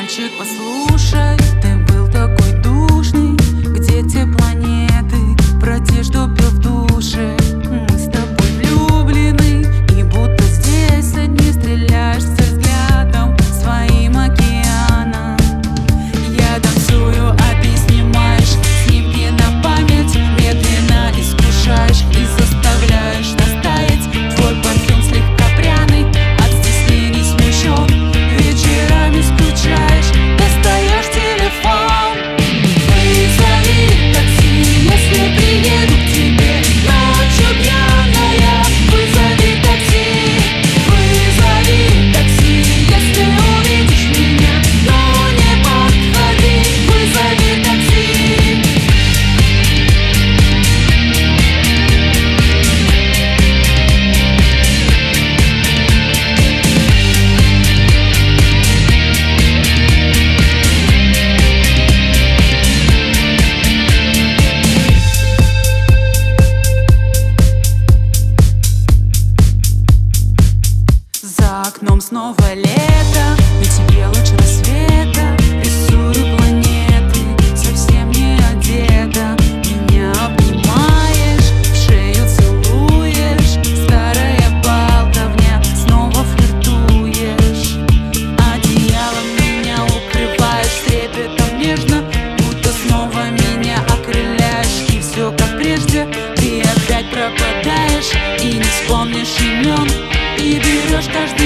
Мальчик, послушай, ты был такой душный. Где те планеты? Про те, что пил в душе. Мы с тобой влюблены, и будто здесь одни стреляешься взглядом своим океаном. Я танцую, а ты снимаешь снимки на память. Медленно искушаешь и заставляешь растаять. Твой парфюм слегка пряный, от стеснений смущен. Вечерами скучаешь, достаешь телефон. Вызови такси, если приеду к тебе ночью пьяная. Вызови такси, если увидишь меня, но не подходи. Вызови такси. За окном снова лето, и тебе луч рассвета. Рисую планеты, совсем не одета. Меня обнимаешь, в шею целуешь. Старая болтовня, снова флиртуешь. Одеялом меня укрываешь, трепетом нежно, будто снова меня окрыляешь. И все как прежде, ты опять пропадаешь, и не вспомнишь имен. И берешь каждый